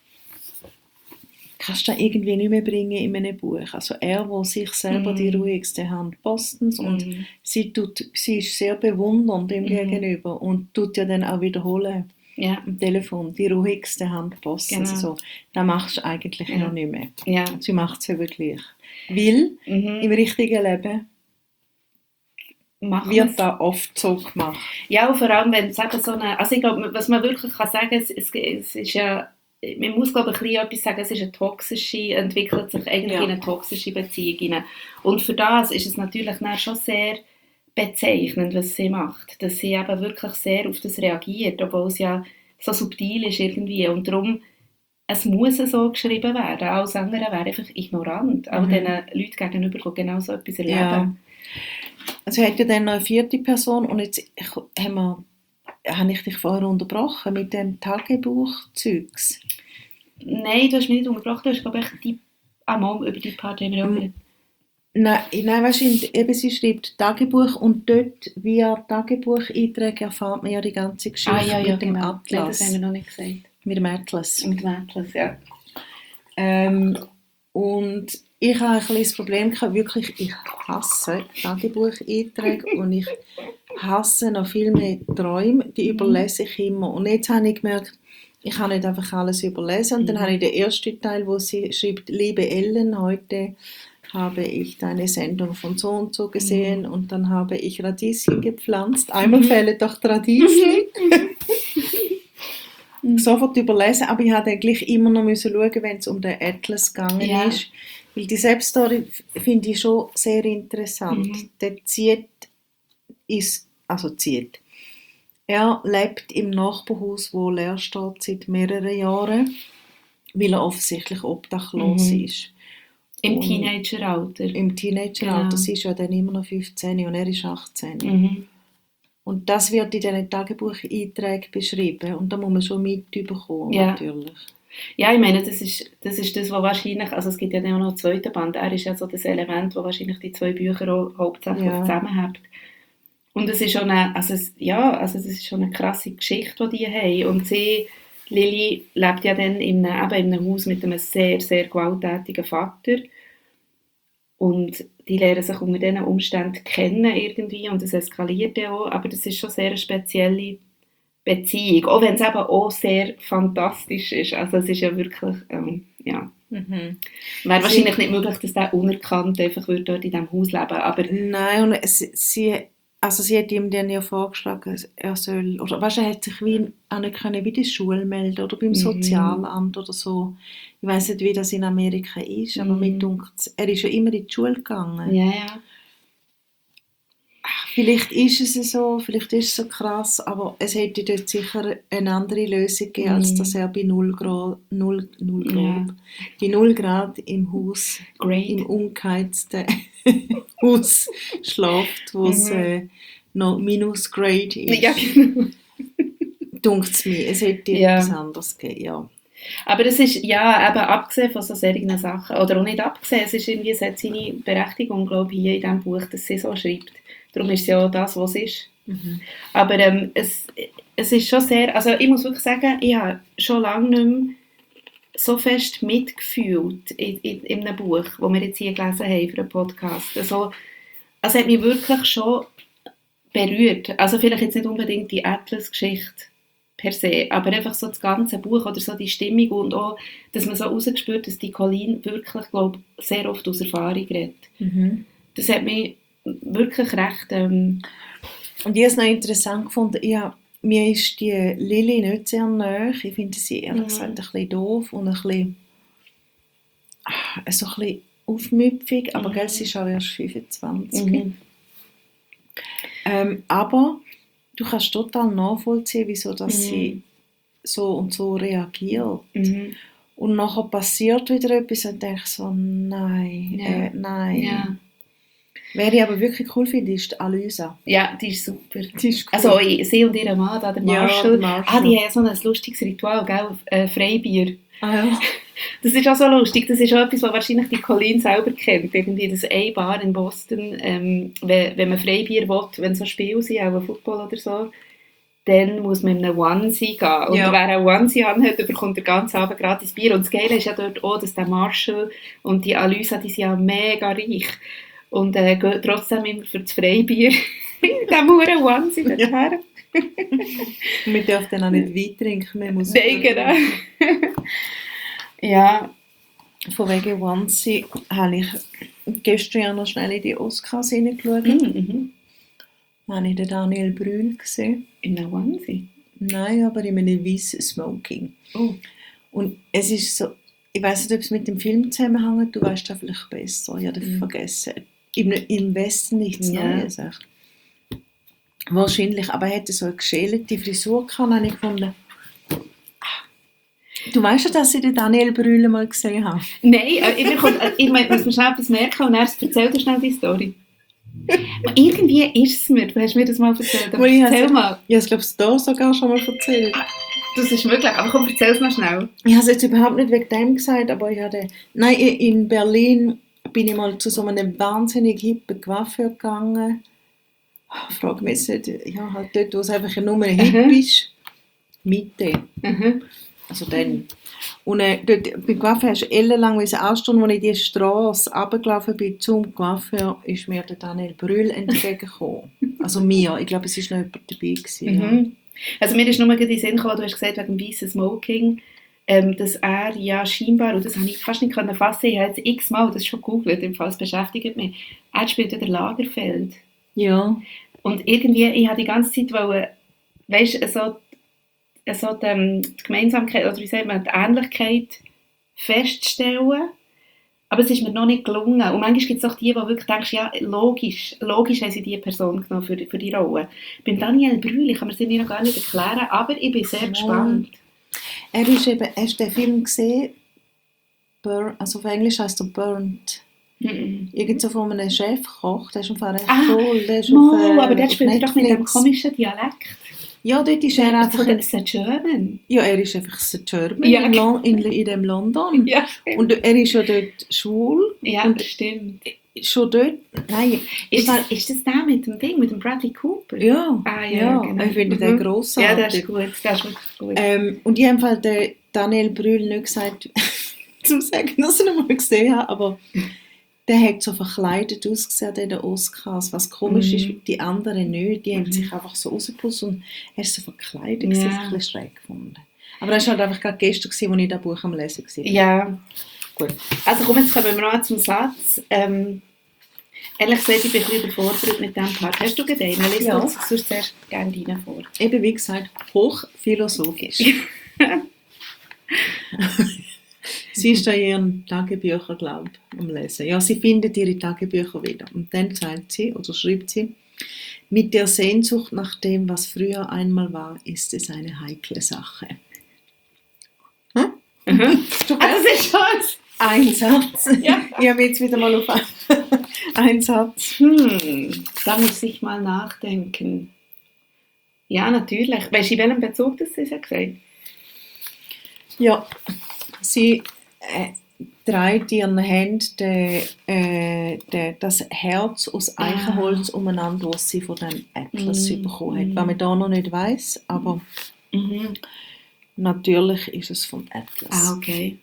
kannst du das irgendwie nicht mehr bringen in einem Buch. Also er, der sich selber Mhm. die ruhigste Hand Bostons und Mhm. sie, tut, sie ist sehr bewundernd ihm Mhm. gegenüber und tut ja dann auch wiederholen Ja, am Telefon, die ruhigste Hand Bostons. Genau. So, das machst du eigentlich Ja. noch nicht mehr. ja. Sie macht es eben gleich. Weil Mhm. im richtigen Leben Machen wird wir's. das oft so gemacht. Ja, und vor allem, wenn es eben so eine, also ich glaube, was man wirklich kann sagen, es, es, es ist ja, man muss glaube ich ein bisschen etwas sagen, es ist eine toxische, entwickelt sich eigentlich Ja. in eine toxische Beziehung hinein. Und für das ist es natürlich dann schon sehr bezeichnend, was sie macht, dass sie eben wirklich sehr auf das reagiert, obwohl es ja so subtil ist irgendwie und darum, es muss so geschrieben werden, alles andere wäre einfach ignorant, auch Mhm. den Leuten gegenüber, die genau so etwas erleben. Ja. Also hat ja dann noch eine vierte Person und jetzt haben wir, habe ich dich vorher unterbrochen mit dem Tagebuch-Zeugs. Nein, du hast mich nicht unterbrochen, du hast glaube ich die, ah, mal, über die Part haben wir auch Mhm. geredet. Nein, nein weißt du, eben sie schreibt Tagebuch und dort via Tagebucheinträge erfahrt man ja die ganze Geschichte Ah, ja, ja, mit dem genau. Nein, das Atlas, haben wir noch nicht gesagt. mit dem Atlas. Mit dem Atlas, ja. Ähm, und ich habe ein bisschen das Problem gehabt, wirklich, ich hasse Tagebucheinträge und ich hasse noch viel mehr Träume, die überlese ich immer. Und jetzt habe ich gemerkt, ich kann nicht einfach alles überlesen. Und dann Mhm. habe ich den ersten Teil, wo sie schreibt, liebe Ellen, heute habe ich deine Sendung von so und so gesehen und dann habe ich Radieschen gepflanzt. Einmal fehlen doch die Radieschen. Sofort überlesen, aber ich musste dann gleich immer noch müssen schauen, wenn es um den Atlas gegangen Ja. ist, Weil die Selbststory finde ich schon sehr interessant. Mhm. Der zieht, ist, also zieht. Er lebt im Nachbarhaus, wo leer steht seit mehreren Jahren, weil er offensichtlich obdachlos Mhm. ist. Im Und Teenageralter. Im Teenageralter. Genau. Sie ist ja dann immer noch fünfzehn und er ist achtzehn. Mhm. Und das wird in diesen Tagebucheinträgen beschrieben. Und da muss man schon mitbekommen, Ja. natürlich. Ja, ich meine, das ist das, ist das was wahrscheinlich, also es gibt ja dann auch noch einen zweiten Band, er ist ja so das Element, das wahrscheinlich die zwei Bücher auch hauptsächlich Ja. zusammenhält. Und es ist schon eine, also es, ja, also das ist schon eine krasse Geschichte, die die haben. Und sie, Lili, lebt ja dann in einem, eben in einem Haus mit einem sehr, sehr gewalttätigen Vater. Und die lernen sich unter diesen Umständen kennen irgendwie und es eskaliert ja auch, aber das ist schon sehr eine spezielle Beziehung, auch wenn es eben auch sehr fantastisch ist. Also es ist ja wirklich, ähm, ja, Mhm. wäre wahrscheinlich nicht möglich, dass der unerkannt einfach würde dort in diesem Haus leben, aber Nein, und es, sie, also sie hat ihm dann ja vorgeschlagen, er soll, oder weißt, er hat sich wie auch nicht können, bei der Schule melden oder beim Mhm. Sozialamt oder so. Ich weiss nicht, wie das in Amerika ist, aber Mhm. mir dunkt's, er ist ja immer in die Schule gegangen. ja, ja. Vielleicht ist es so, vielleicht ist es so krass, aber es hätte dort sicher eine andere Lösung gegeben, als Mhm. dass er bei null Grad, null, null Grad, Ja. bei null Grad im Haus, Great. im ungeheizten Haus schläft, wo es Mhm. äh, noch Minusgrade ist. Ja, genau. Dunkt's mir, es hätte Ja. etwas anderes gegeben, ja. Aber es ist, ja, eben abgesehen von so solchen Sachen, oder auch nicht abgesehen, es ist irgendwie, es hat seine Berechtigung, glaube ich, hier in diesem Buch, dass sie so schreibt. Darum ist es ja auch das, was es ist. Mhm. Aber ähm, es, es ist schon sehr, also ich muss wirklich sagen, ich habe schon lange nicht mehr so fest mitgefühlt in, in, in einem Buch, das wir jetzt hier gelesen haben für einen Podcast. Also, es hat mich wirklich schon berührt. Also vielleicht jetzt nicht unbedingt die Atlas-Geschichte per se, aber einfach so das ganze Buch oder so die Stimmung und auch, dass man so rausgespürt, dass die Colleen wirklich, glaube ich, sehr oft aus Erfahrung redet. Mhm. Das hat mich wirklich recht... Ähm, Und ich habe es noch interessant gefunden, ja, mir ist die Lili nicht sehr nahe. Ich finde sie ehrlich Mhm. gesagt ein bisschen doof und ein bisschen, ah, so ein bisschen aufmüpfig, aber Mhm. gell, sie ist auch erst fünfundzwanzig. mhm. Ähm, aber du kannst total nachvollziehen, wieso dass Mhm. sie so und so reagiert. Mhm. Und nachher passiert wieder etwas und denke so, nein, Ja. äh, nein. Ja. Wer ich aber wirklich cool finde, ist die Alysa. ja, die ist super. Die ist cool. Also ich- sie und ihr Mann, da, der Ja, Marshall, der Marshall. Ah, die haben so ein lustiges Ritual, gell? Äh, Freibier. Ah, ja. Das ist auch so lustig. Das ist auch etwas, was wahrscheinlich die Colleen selber kennt. Irgendwie das A-Bar in Boston, ähm, wenn, wenn man Freibier will, wenn so Spiele sind, auch ein Football oder so, dann muss man in einen Onesie gehen. Und Ja. wer einen Onesie anhat, bekommt den ganzen Abend gratis Bier. Und das Geile ist ja dort auch, dass der Marshall und die Alysa, die sind ja mega reich. Und äh, gehen trotzdem immer für das Freibier in diesem huren Onesie dorthin. Und wir dürfen dann auch nicht Wein trinken. Wir müssen Nein, genau. Ja. Von wegen Onesie habe ich gestern ja noch schnell in die Oscars hineingeschaut. Mhm. Da habe ich den Daniel Brühl gesehen. In einem Onesie? Nein, aber in einem weißen Smoking. Oh. Und es ist so, ich weiß nicht, ob es mit dem Film zusammenhängt, du weißt das vielleicht besser, ich habe das Mhm. vergessen. Im, Im Westen nichts Ja. Neues. Echt. Wahrscheinlich, aber er hatte so eine geschälte Frisur gehabt, habe ich gefunden. Du weißt ja, dass ich den Daniel Brühl mal gesehen habe. Nein, äh, ich, bekomme, äh, ich muss mir schnell etwas merken und erst erzähl dir schnell die Story. Aber irgendwie ist es mir, du hast mir das mal erzählt, aber Wo ich erzähl also- mal. Ich habe es, glaube ich, da sogar schon mal erzählt. Das ist möglich, aber komm, erzähl es mal schnell. Ich habe es jetzt überhaupt nicht wegen dem gesagt, aber ich hatte... Nein, in Berlin bin ich mal zu so einem wahnsinnig hippen Coiffeur gegangen. Ich frage mich jetzt nicht, ja, halt dort, wo es einfach nur hip Mhm. ist. Mitte. Mhm. Also dann. Und äh, dort, beim Coiffeur hast du ellenlang anstehen, als ich die Strasse runtergelaufen bin zum Coiffeur, ist mir der Daniel Brühl entgegengekommen. Also mir, ich glaube, es war noch jemand dabei. Gewesen, ja. Mhm. Also mir ist nur gerade in den Sinn gekommen, du hast gesagt, wegen dem weißen Smoking, ähm, dass er ja scheinbar, und das habe ich fast nicht können fassen, ich habe jetzt x-mal das schon gegoogelt, im Fall es beschäftigt mich, er spielt in der Lagerfeld. Ja. Und irgendwie, ich habe die ganze Zeit wollen, weißt du, so, so die, die Gemeinsamkeit, oder wie sagt man, die Ähnlichkeit feststellen. Aber es ist mir noch nicht gelungen. Und manchmal gibt es auch die, die wirklich denkst, ja, logisch, logisch haben sie diese Person genommen für, für die Rolle. Beim Daniel Brühl, ich kann mir das noch gar nicht erklären, aber ich bin sehr gespannt. Er ist eben, hast du den Film gesehen? Burn, also auf Englisch heisst er Burnt. Mhm. Irgend so von einem Chefkoch, der ist im Fall recht Ah, cool. Der ist No, auf, äh, aber der auf spielt doch mit dem Netflix. komischen Dialekt. Ja, dort ist er einfach... ein German. Ja, er ist einfach ein German Ja. in, Lon- in, in dem London. Ja, Und er ist ja dort schwul. ja und stimmt. schon dort... Nein, Ist, ich war- das, ist das der mit dem Ding, mit dem Bradley Cooper? ja, Ah, ja, ja, genau. ich finde Mhm. den grossartig. Ja, der ist gut, der ist wirklich gut. Ähm, und ich habe im Fall den Daniel Brühl nicht gesagt, zum sagen, dass ich ihn mal gesehen habe, aber der hat so verkleidet ausgesehen an den Oscars, was komisch Mhm. ist, die anderen nicht, die haben Mhm. sich einfach so rausgepusst und er ist so verkleidet, Ja. das habe ich ein bisschen schräg gefunden. Aber das war halt einfach gerade gestern, gewesen, als ich das Buch am Lesen war. Ja, Gut. also komm, jetzt kommen wir noch zum Satz. Ähm, ehrlich gesagt, ich bin ein bisschen überfordert mit diesem Part. Hast du gerade einen? Lies Ja. uns sonst zuerst gerne deinen vor. Eben wie gesagt, hochphilosophisch. Sie ist da in ihren Tagebüchern, glaube ich, am Lesen. Ja, sie findet ihre Tagebücher wieder. Und dann sagt sie, oder schreibt sie, mit der Sehnsucht nach dem, was früher einmal war, ist es eine heikle Sache. Hm? Mhm. Du Ah, das ist schon ein Satz. Ja. Ich habe jetzt wieder mal auf einen Satz. Hm, da muss ich mal nachdenken. Ja, natürlich. Weißt du, in welchem Bezug das ist, gesagt? Ja, sie äh, trägt in ihren Händen de, äh, de, das Herz aus Eichenholz umeinander, das sie von dem Atlas Mm. bekommen hat. Was man da noch nicht weiss, aber Mhm. natürlich ist es vom Atlas. Ah, okay.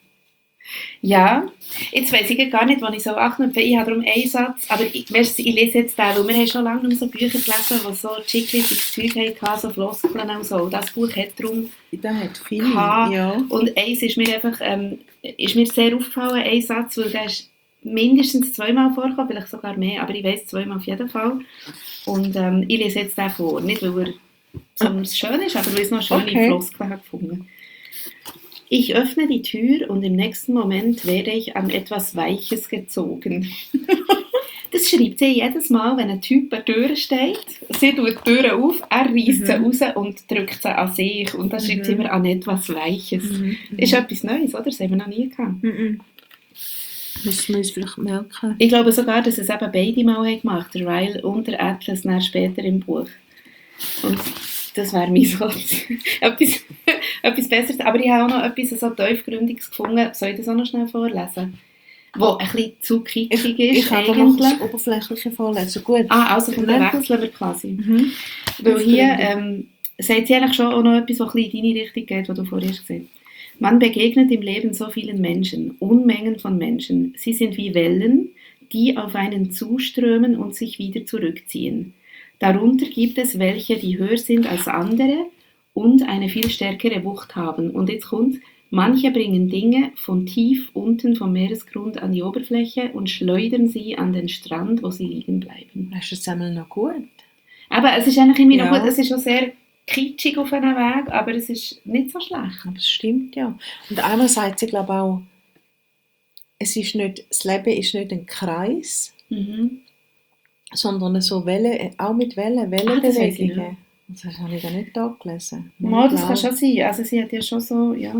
Ja, jetzt weiss ich gar nicht, wann ich so anknüpfe. Ich habe darum einen Satz, aber ich, weißt, ich lese jetzt den, weil wir haben schon lange nicht mehr so Bücher gelesen, die so chickliges Zeug hatten, so Floskeln und so. Das Buch hat darum... Das hat viel, Ha. ja. Und eins ist mir einfach ähm, ist mir sehr aufgefallen, ein Satz, weil der ist mindestens zweimal vorgekommen, vielleicht sogar mehr, aber ich weiss zweimal auf jeden Fall. Und ähm, ich lese jetzt den vor, nicht weil er so schön ist, aber weil ich es noch schöne Okay. Floskeln habe gefunden. Ich öffne die Tür und im nächsten Moment werde ich an etwas Weiches gezogen. Das schreibt sie jedes Mal, wenn ein Typ an der Tür steht. Sie tut die Tür auf, er reißt sie Mhm. raus und drückt sie an sich. Und dann schreibt sie Mhm. immer an etwas Weiches. Mhm. Ist etwas Neues, oder? Das haben wir noch nie gehabt. Mhm. Müssen wir uns vielleicht merken. Ich glaube sogar, dass es eben beide mal haben gemacht der Ryle und der Atlas, dann später im Buch. Und das wäre mein Satz. etwas, etwas Besseres. Aber ich habe auch noch etwas so tiefgründiges gefunden. Soll ich das auch noch schnell vorlesen? Wo ein bisschen zu kitschig ist, Ich kann da noch eigentlich. das Oberflächliche vorlesen. Gut. Ah, also von der Nein. wechseln wir quasi. Mhm. Weil hier ähm, sagt sie eigentlich schon auch noch etwas, was ein bisschen in deine Richtung geht, was du vorher gesagt hast. Man begegnet im Leben so vielen Menschen, Unmengen von Menschen. Sie sind wie Wellen, die auf einen zuströmen und sich wieder zurückziehen. Darunter gibt es welche, die höher sind als andere und eine viel stärkere Wucht haben. Und jetzt kommt, manche bringen Dinge von tief unten vom Meeresgrund an die Oberfläche und schleudern sie an den Strand, wo sie liegen bleiben. Hast du es einmal noch gut? Aber es ist eigentlich irgendwie Ja. noch gut, es ist schon sehr kitschig auf einem Weg, aber es ist nicht so schlecht. Aber es stimmt ja. Und einmal sagt sie, glaube ich, auch, es ist nicht, das Leben ist nicht ein Kreis, Mhm. sondern so Wellen, auch mit Wellen, Ah, das weiss ich Wellenbewegungen. Das habe ich da nicht da gelesen. Mal, das kann Ich schon sein. Also sie hat ja schon so, ja.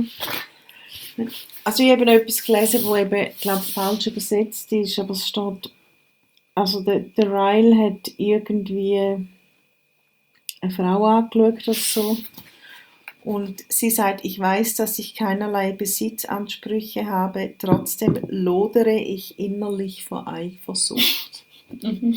Also ich habe noch etwas gelesen, wo eben, glaube ich, falsch übersetzt ist, aber es steht, also der, der Ryle hat irgendwie eine Frau angeschaut oder so und sie sagt, ich weiß, dass ich keinerlei Besitzansprüche habe, trotzdem lodere ich innerlich vor Eifersucht. Mhm.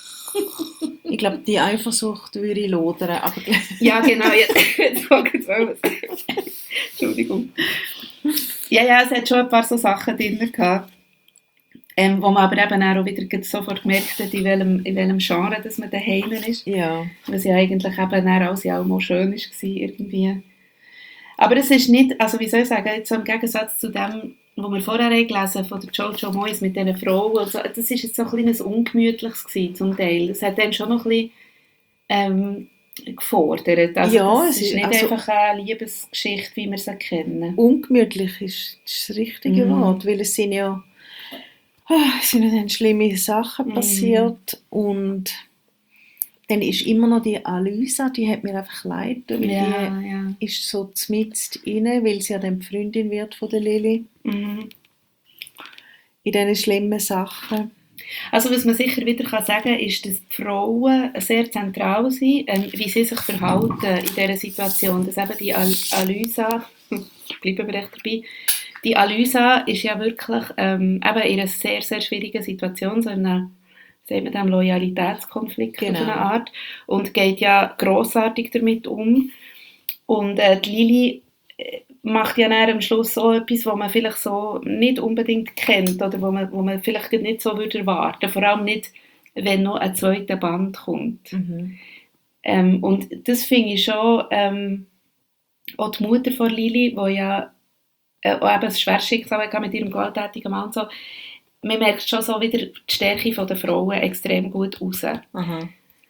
Ich glaube, die Eifersucht würde ich lodern, aber Ja, genau, jetzt, jetzt mag ich was. Entschuldigung. Ja, ja, es hat schon ein paar so Sachen drin gehabt, ähm, wo man aber eben auch wieder sofort gemerkt hat, in welchem, in welchem Genre dass man daheim ist. ja. Was ja eigentlich eben dann alles ja auch mal schön war irgendwie. Aber es ist nicht, also wie soll ich sagen, jetzt so im Gegensatz zu dem, was wir vorher haben gelesen von der Jojo Moyes mit diesen Frauen, und so, das war jetzt so ein kleines Ungemütliches gewesen, zum Teil. Es hat dann schon noch ein bisschen ähm, gefordert. Also Ja, es es ist ist- nicht also- einfach eine Liebesgeschichte, wie wir sie kennen. Ungemütlich ist das richtige Mhm. Wort, weil es sind ja es sind dann schlimme Sachen passiert Mhm. und dann ist immer noch die Alysa, die hat mir einfach leid, weil Ja, ja. die ist so zmitzt rein, weil sie ja dann die Freundin wird von der Lili. Mhm. In diesen schlimmen Sachen. Also was man sicher wieder kann sagen kann, ist, dass die Frauen sehr zentral sind, ähm, wie sie sich verhalten in dieser Situation. Dass eben die Al- Alysa, bleiben wir echt dabei, die Alysa ist ja wirklich ähm, eben in einer sehr, sehr schwierigen Situation, so in einem, sagen wir dem, Loyalitätskonflikt Genau. auf eine Art, und geht ja grossartig damit um. Und äh, die Lili äh, macht ja dann am Schluss so etwas, was man vielleicht so nicht unbedingt kennt oder wo man, wo man vielleicht nicht so würde erwarten. Vor allem nicht, wenn noch ein zweiter Band kommt. Mhm. Ähm, und das finde ich schon, ähm, auch die Mutter von Lili, die ja äh, auch eben ein schweres Schicksal hatte mit ihrem gewalttätigen Mann, so, man merkt schon so wieder die Stärke der Frauen extrem gut raus. Aha.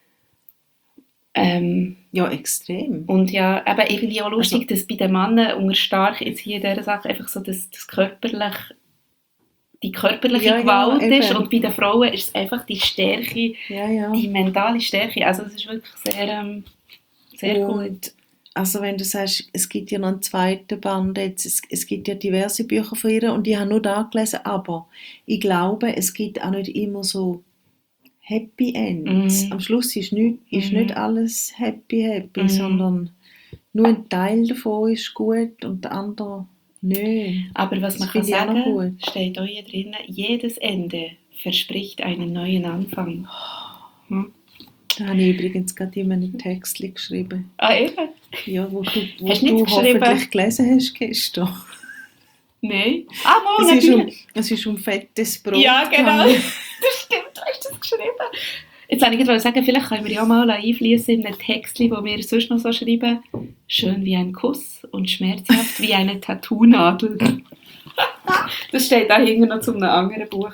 Ähm, Ja, extrem. Und ja, eben irgendwie auch lustig, Also- dass bei den Männern unter stark jetzt hier in dieser Sache einfach so das, das körperlich, die körperliche Ja, ja, Gewalt ist, eben. und bei den Frauen ist es einfach die Stärke, Ja, ja. die mentale Stärke. Also es ist wirklich sehr, ähm, sehr gut. Und also wenn du sagst, es gibt ja noch einen zweiten Band, jetzt, es, es gibt ja diverse Bücher von ihr und ich habe nur da gelesen, aber ich glaube, es gibt auch nicht immer so Happy Ends. Mhm. Am Schluss ist nicht, ist Mhm. nicht alles happy happy, Mhm. sondern nur ein Teil davon ist gut und der andere nicht. Aber was man Das kann finde ich auch noch sagen, gut. steht auch hier drin, jedes Ende verspricht einen neuen Anfang. Hm? Da habe ich übrigens gerade in einem Text geschrieben, Ah, eben? ja, wo du, wo Hast du du nicht geschrieben? hoffentlich gelesen hast gestern. Nein. Ah, mal, Es ist, um, natürlich. es ist um fettes Brot Ja, genau. gegangen. Das stimmt, du hast das geschrieben. Jetzt wollte ich gerade sagen, vielleicht können wir ja mal einfließen in ein Text, das wir sonst noch so schreiben. Schön wie ein Kuss und schmerzhaft wie eine Tattoo-Nadel. Das steht da hinten noch zu einem anderen Buch.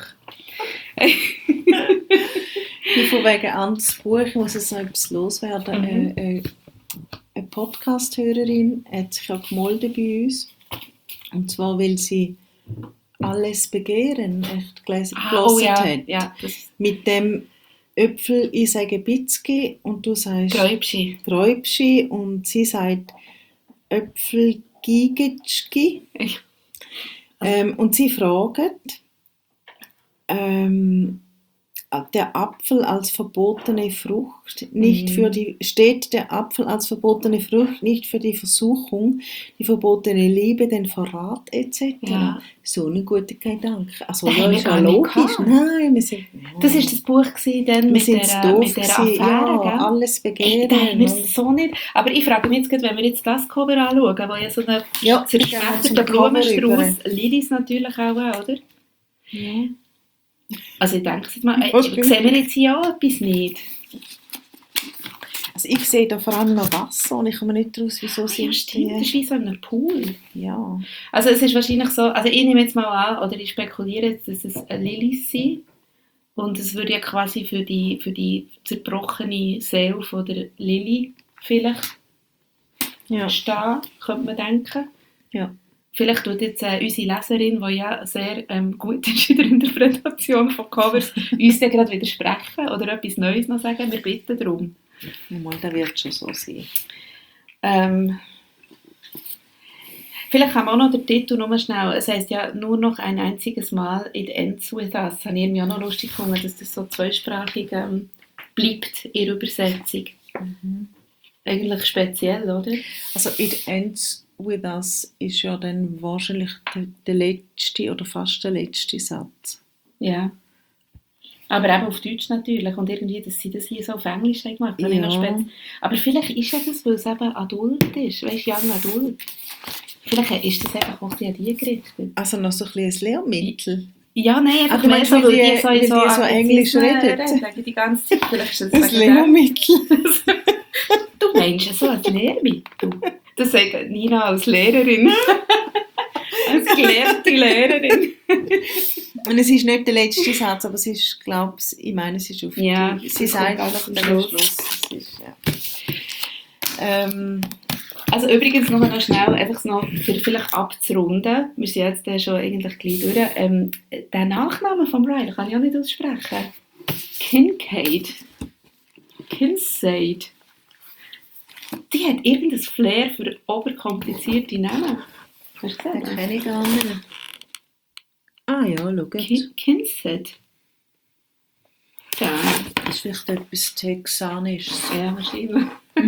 Ich von wegen anderes Buch, ich muss jetzt noch etwas loswerden. Mhm. Äh, äh, eine Podcast-Hörerin hat sich ja gemeldet bei uns. Und zwar, weil sie «Alles Begehren» echt gelesen, Oh gelesen ja, hat. ja, das Mit dem Äpfel, ich sage Bitzki und du sagst Gräubschi. Gräubschi und sie sagt Äpfel Gigetschki. Ich- Ähm, und sie fragen, ähm, der Apfel als verbotene Frucht, nicht Mhm. für die, steht der Apfel als verbotene Frucht nicht für die Versuchung, die verbotene Liebe, den Verrat et cetera. Ja. So ein guter Gedanke. Also Den ja, haben wir ist ja gar nicht logisch. gehabt. Nein, wir sind... Das war das Buch gewesen, dann wir mit sind der, doof mit der gewesen. Affäre, Ja, gell? alles Ey, begehren. da haben wir alles- es so nicht. Aber ich frage mich jetzt gerade, wenn wir jetzt das Cover anschauen, wo ja so ein Ja, zerschmetterter Blumenstrauß, Lilies natürlich auch, oder? Ja. Also ich denke jetzt mal, ey, Okay. sehen wir jetzt hier auch etwas nicht? Also ich sehe da vor allem noch Wasser und ich komme nicht raus, wieso Ja, sind stimmt, das die... ist wie so in einem Pool. Ja. Also es ist wahrscheinlich so, also ich nehme jetzt mal an, oder ich spekuliere jetzt, dass es Lilies sind. Und es würde ja quasi für die, für die zerbrochene Seele von der Lili vielleicht Ja. stehen, könnte man denken. Ja. Vielleicht tut jetzt äh, unsere Leserin, die ja sehr ähm, gut ist in der Interpretation von Covers, uns dann gerade widersprechen oder etwas Neues noch sagen. Wir bitten darum. Mal, das wird schon so sein. Ähm, vielleicht haben wir auch noch den Titel nur schnell. Es heisst ja nur noch ein einziges Mal It Ends With Us. Das habe ich irgendwie auch noch lustig gefunden, dass das so zweisprachig ähm, bleibt in der Übersetzung. Eigentlich speziell, oder? Also «It ends with us» ist ja dann wahrscheinlich der, der letzte oder fast der letzte Satz. Ja. Aber eben auf Deutsch natürlich. Und irgendwie, dass sie das hier so auf Englisch haben gemacht haben. Ja. Aber vielleicht ist ja das, weil es eben adult ist. Weißt du, young adult. Vielleicht ist das einfach auch an die gerichtet. Also noch so ein bisschen ein Lehrmittel. Ja, nein, einfach Ah, du mehr meinst, so, weil weil die- die so, weil die so Englisch Anglizismen reden? reden die ganze Zeit. Vielleicht ist das Ein wegen dem. Lehrmittel. Du meinst ja so als Lehrmittel. Das sagt Nina als Lehrerin. Als gelehrte Lehrerin. Und es ist nicht der letzte Satz, aber es ist, glaube ich, ich meine, es ist auf Ja, die... das Sie sagt kommt einfach am am Schluss. Schluss. Es ist, ja. ähm, Also übrigens noch, noch schnell, einfach noch für vielleicht abzurunden, wir sind jetzt äh, schon eigentlich gleich durch, ähm, den Nachnamen von Riley kann ich auch nicht aussprechen. Kincaid. Kincaid. Die hat irgendein Flair für oberkomplizierte Namen. Hast du Den gesehen? kenne ich gar nicht. Ah ja, schau jetzt. Kin- Kincaid. Ja, Das ist vielleicht etwas Texanisches. ja, wahrscheinlich.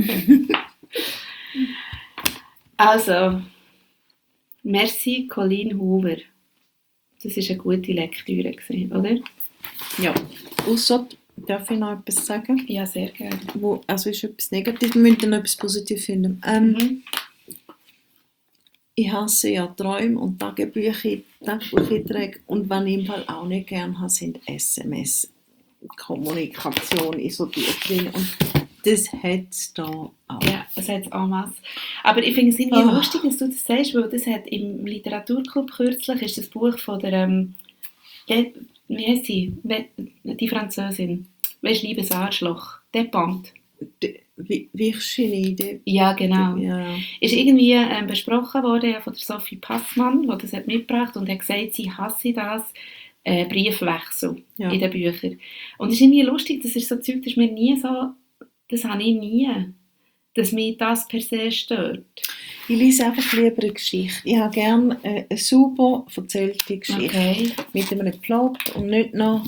Also, merci Colleen Hoover. Das war eine gute Lektüre, gewesen, oder? Ja. Ausser, darf ich noch etwas sagen? Ja, sehr gerne. Wo, also ist etwas Negatives, wir müssen dann noch etwas Positives finden. Ähm, Mhm. Ich hasse ja Träume und Tagebücher, Tagebucheinträge und was ich im Fall auch nicht gerne habe, sind S M S. Kommunikation ist so tief drin und das hat es da auch. Ja, es hat es en masse. Aber ich finde es irgendwie Ah. lustig, dass du das sagst, weil das hat im Literaturclub kürzlich ist das Buch von der, ähm, ja, wie heisst sie? We- Die Französin. Weisst du, liebes Arschloch. Depant. D- Wie, wie Idee? Ja, genau. Ja. Ist irgendwie ähm, besprochen worden ja, von der Sophie Passmann, die das hat mitgebracht und hat gesagt, sie hasse das, äh, Briefwechsel Ja. in den Büchern. Und es ist irgendwie lustig, das ist so Zeug, das ist mir nie so, das habe ich nie, dass mich das per se stört. Ich lese einfach lieber eine Geschichte. Ich habe gerne äh, eine super erzählte Geschichte. Okay. Mit einem Plot und nicht noch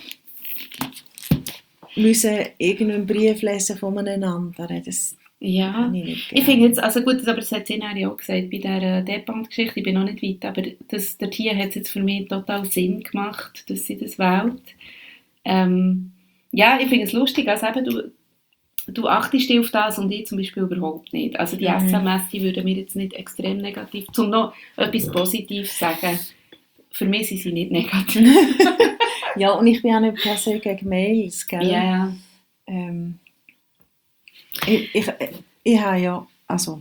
müssen irgendeinen Brief lesen von einem anderen. Das Ja. habe ich nicht Ich gerne. finde jetzt, also gut, aber das hat sie ja auch gesagt, bei dieser Depant-Geschichte, ich bin noch nicht weit, aber das, der Tier hat es jetzt für mich total Sinn gemacht, dass sie das wählt. Ähm, ja, ich finde es lustig, also eben, du, du achtest dich auf das und ich zum Beispiel überhaupt nicht. Also die Mhm. S M S, die würden mir jetzt nicht extrem negativ, um noch etwas Positives zu sagen, für mich sind sie nicht negativ. Ja, und ich bin auch nicht per se gegen Mails, gell? Ja, ja. Ähm, ich, ich, ich habe ja, also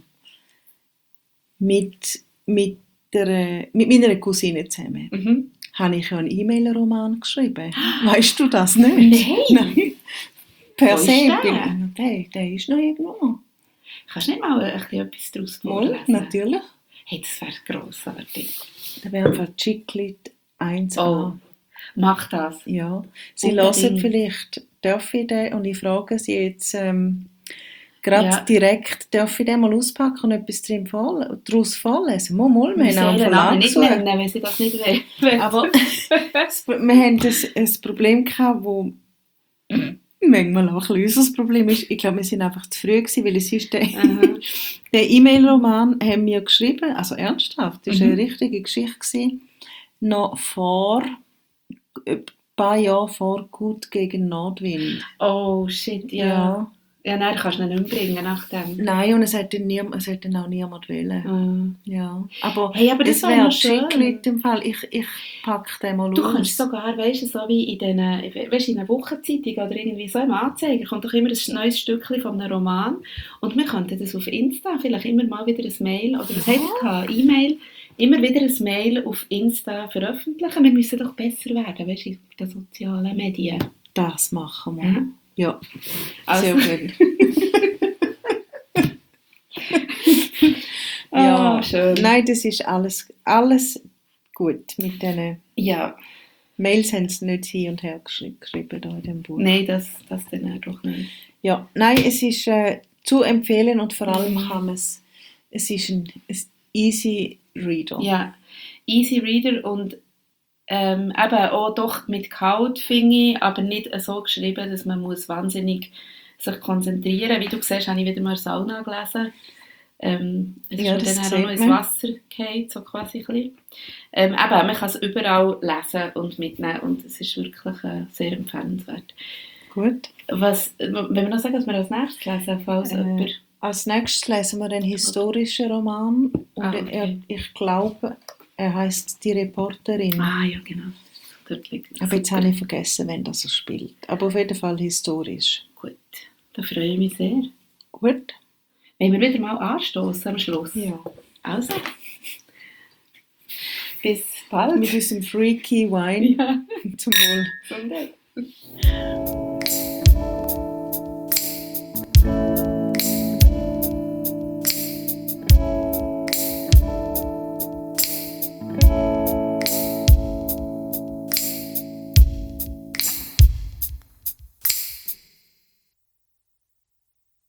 mit, mit, der, mit meiner Cousine zusammen Mhm. habe ich ja einen E-Mail-Roman geschrieben. Weißt du das nicht? Nein. Nein. Per Wo ist se der? bin der, der ist noch irgendwo. Kannst du nicht mal ein bisschen etwas daraus Mal, vorlesen? natürlich. Hey, das wäre grossartig. Da wäre einfach Chiclet eins a. Oh, mach das. Ja. Sie Unbedingt. hören vielleicht, darf ich den, und ich frage Sie jetzt ähm, gerade Ja. direkt, darf ich den mal auspacken und etwas drin vorle- daraus vorlesen? Mal, mal, wir Wir haben sollen einen den Namen Verlag nicht gesucht. nennen, wenn sie das nicht wollen. Aber das- wir haben ein, ein Problem gehabt, wo manchmal auch ein bisschen unser Problem ist. Ich glaube, wir sind einfach zu früh gewesen, weil es ist der, Aha. der E-Mail-Roman haben wir geschrieben, also ernsthaft, das war Mhm. eine richtige Geschichte gewesen, noch vor, ein paar Jahre vor Gut gegen Nordwind. Oh shit, ja. Ja, Ja. nein, du kannst ihn nicht mehr bringen nach dem. Nein, und es hat dann, nie, es hat dann auch niemand wollen. Ah. Ja. Aber, Hey, aber das es wäre wäre noch schön. Chiclet im Fall. Ich, ich packe den mal Du aus. kannst sogar, weißt du, so wie in den, weißt, in einer Wochenzeitung oder irgendwie so im Anzeiger kommt doch immer ein neues Stückchen von einem Roman und wir könnten das auf Insta vielleicht immer mal wieder ein Mail oder was Ja. heißt es, E-Mail, immer wieder ein Mail auf Insta veröffentlichen. Wir müssen doch besser werden, weißt du, in den sozialen Medien. Das machen wir. Mhm. Ja, Also- sehr gut. Ah, ja, schön. Nein, das ist alles, alles gut. Mit diesen Ja, Mails haben sie nicht hin und her geschri- geschrieben da in dem Buch. nein, das, das dann doch nicht. Ja, nein, es ist äh, zu empfehlen und vor allem Mhm. kann man es, es ist ein, ein easy Reader. Ja, easy Reader und ähm, eben auch doch mit Kalt, finde ich, aber nicht so geschrieben, dass man muss wahnsinnig sich konzentrieren muss. Wie du siehst, habe ich wieder mal Sauna gelesen. Ähm, es Ja, ist mir das dann auch sieht noch ins man. Wasser gefallen, so quasi ein bisschen. Ähm, eben, man kann es überall lesen und mitnehmen und es ist wirklich äh, sehr empfehlenswert. Gut. Was, wenn wir noch sagen, was wir als nächstes lesen, falls Äh, jemand... Als nächstes lesen wir einen historischen Roman und Ah, okay. er, ich glaube, er heißt Die Reporterin. Ah ja, genau. Dort liegt es. Aber jetzt Super. habe ich vergessen, wenn das er spielt. Aber auf jeden Fall historisch. Gut, da freue ich mich sehr. Gut? Wollen wir wieder mal anstoßen am Schluss? Ja. Also, bis bald. Mit unserem freaky Wine Ja, zum Wohl. Gesundheit.